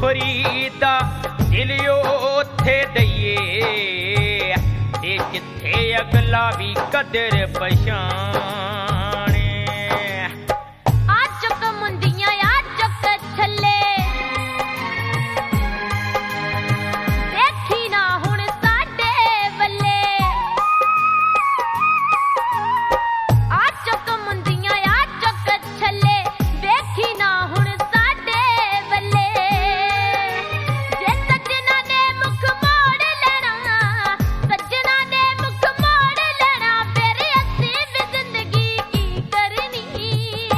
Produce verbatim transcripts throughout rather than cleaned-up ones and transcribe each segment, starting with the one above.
ਫਰੀਦਾ ਦਿਲ ਉੱਥੇ ਦਈਏ ਤੇ ਜਿੱਥੇ ਅਗਲਾ ਵੀ ਕਦਰ ਪਛਾਣੇ। ਆ ਚੁੱਕ ਮੁੰਦੀਆਂ ਆ ਚੁੱਕ ਥੱਲੇ ਦੇਖੀ ਨਾ ਹੁਣ ਸਾਡੇ ਵੱਲੇ। ਆ ਚੁੱਕ ਮੁੰਦੀਆਂ ਆ ਚੁੱਕ ਥੱਲੇ ਦੇਖੀ ਨਾ ਹੁਣ ਸਾਡੇ ਵੱਲੇ। ਜੇ ਸੱਜਣਾ ਨੇ ਮੁਖ ਮੋੜ ਲੈਣਾ ਸੱਜਣਾ ਨੇ ਮੁਖ ਮੋੜ ਲੈਣਾ ਫਿਰ ਅਸੀਂ ਵੀ ਜ਼ਿੰਦਗੀ ਕੀ ਕਰਨੀ।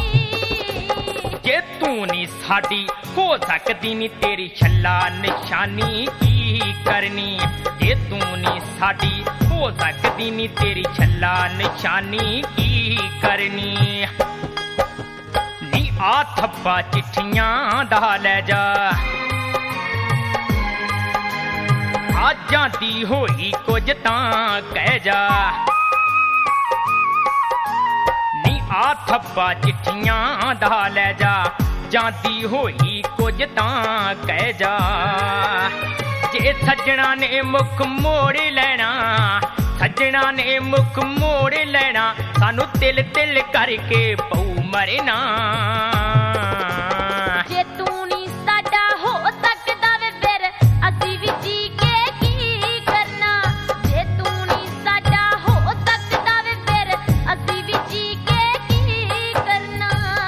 ਜੇ ਤੂੰ ਨੀ ਸਾਡੀ ਹੋ ਸਕਦੀ ਨੀ ਤੇਰੀ ਛੱਲਾ ਨਿਸ਼ਾਨੀ ਕੀ ਕਰਨੀ। ਜੇ ਤੂੰ ਨੀ ਸਾਡੀ ਹੋ ਸਕਦੀ ਨੀ ਤੇਰੀ ਛੱਲਾ ਨਿਸ਼ਾਨੀ ਕੀ ਕਰਨੀ। ਨੀ ਆ ਥੱਬਾ ਚਿੱਠੀਆਂ ਦਾ ਲੈ ਜਾ ਆ ਜਾਂਦੀ ਹੋਈ ਕੁਝ ਤਾਂ ਕਹਿ ਜਾ। ਨੀ ਆ ਥੱਬਾ ਚਿੱਠੀਆਂ ਦਾ ਲੈ ਜਾ ਜਾਂਦੀ ਹੋਈ ਕੁਝ ਤਾਂ ਕਹਿ ਜਾ। ਜੇ ਸੱਜਣਾ ਨੇ ਮੁਖ ਮੋੜ ਲੈਣਾ ਸੱਜਣਾ ਨੇ ਮੁਖ ਮੋੜ ਲੈਣਾ ਸਾਨੂੰ ਤਿਲ ਤਿਲ ਕਰਕੇ ਪਊ ਮਰਨਾ। ਜੇ ਤੂੰ ਨੀ ਸਾਡਾ ਹੋ ਸਕਦਾ ਵੇ ਫਿਰ ਅਸੀਂ ਵੀ ਜੀ ਕੇ ਕੀ ਕਰਨਾ। ਜੇ ਤੂੰ ਨੀ ਸਾਡਾ ਹੋ ਸਕਦਾ ਵੇ ਫਿਰ ਅਸੀਂ ਵੀ ਜੀ ਕੇ ਕੀ ਕਰਨਾ।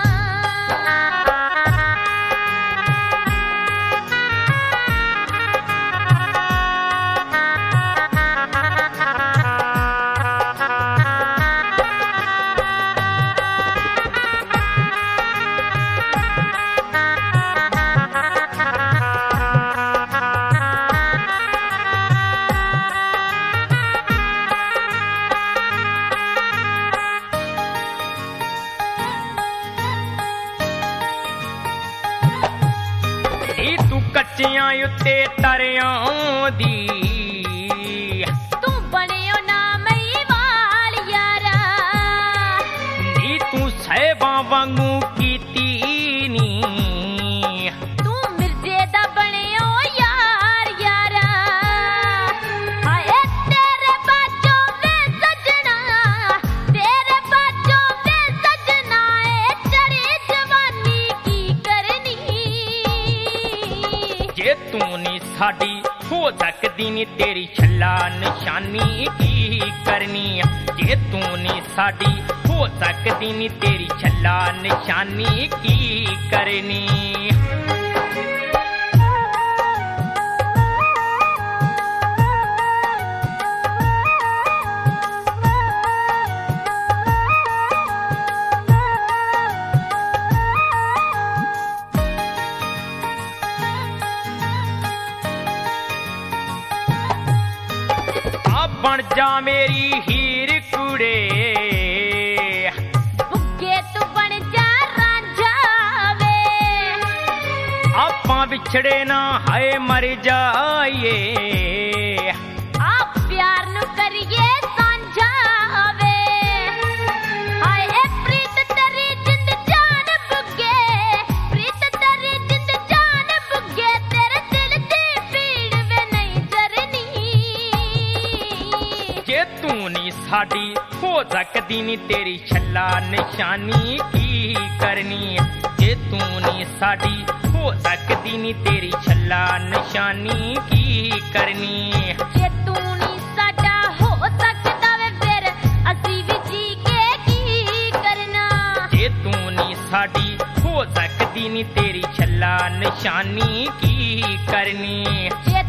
ਨੀ ਤੂੰ ਕੱਚਿਆਂ ਉੱਤੇ ਤਰਿਆਂ ਦੀ ਤੂੰ ਬਣਿਓ ਨਾ ਮਈ ਵਾਲ ਯਾਰਾ। ਨੀ ਤੂੰ ਸਹਿਬਾਂ ਵਾਂਗੂ ਕੀਤੀ ਨੀ ਤੂੰ ਮਿਰਜ਼ੇ ਦਾ ਬਣਿਓ ਯਾਰ ਯਾਰਾ। ਹਾਏ ਤੇਰੇ ਬਾਝੋਂ ਵੇ ਸੱਜਣਾ ਤੇਰੇ ਬਾਝੋਂ ਵੇ ਸੱਜਣਾ ਏ ਚੜੀ ਜਵਾਨੀ ਕੀ ਕਰਨੀ। ਜੇ ਤੂੰ ਨੀ ਸਾਡੀ ਹੋ ਸਕਦੀ ਨੀ ਤੇਰੀ ਛੱਲਾ ਨਿਸ਼ਾਨੀ ਕੀ ਕਰਨੀ। ਜੇ ਤੂੰ ਨੀ ਸਾਡੀ ਹੋ ਸਕਦੀ ਨੀ ਤੇਰੀ ਛੱਲਾ ਨਿਸ਼ਾਨੀ ਕੀ ਕਰਨੀ। ਆ ਬਣ ਜਾ ਮੇਰੀ ਹੀਰ ਕੁੜੇ ਬੁੱਗੇ ਤੂੰ ਬਣ ਜਾ ਰਾਂਝਾ ਵੇ। ਆਪਾਂ ਵਿਛੜੇ ਨਾ ਹਾਏ ਮਰ ਜਾਈਏ। ਆ ਪਿਆਰ ਨੂੰ ਕਰੀਏ ਸਾਂਝਾ ਵੇ। ਹਾਏ ਪ੍ਰੀਤ ਤੇਰੀ ਜਿੰਦ ਜਾਨ ਬੁੱਗੇ ਪ੍ਰੀਤ ਤੇਰੀ ਜਿੰਦ ਜਾਨ ਬੁੱਗੇ ਤੇਰੇ ਦਿਲ ਦੀ ਪੀੜ ਵੇ ਨਹੀਂ ਜਰਨੀ। ਜੇ ਤੂੰ ਨੀ ਸਾਡੀ ਹੋ ਸਕਦੀ ਨੀ ਤੇਰੀ ਛੱਲਾ ਨਿਸ਼ਾਨੀ ਕੀ ਕਰਨੀ। ਜੇ ਤੂੰ ਨੀ ਸਾਡੀ ਹੋ ਸਕਦੀ ਨੀ ਤੇਰੀ ਛੱਲਾ ਨਿਸ਼ਾਨੀ ਕੀ ਕਰਨੀ। ਜੇ ਤੂੰ ਨੀ ਸਾਡਾ ਹੋ ਸਕਦਾ ਵੇ ਫਿਰ ਅਸੀਂ ਵੀ ਜੀ ਕੇ ਕੀ ਕਰਨਾ। ਜੇ ਤੂੰ ਨੀ ਸਾਡੀ ਹੋ ਸਕਦੀ ਨੀ ਤੇਰੀ ਛੱਲਾ ਨਿਸ਼ਾਨੀ ਕੀ ਕਰਨੀ। ਜੇ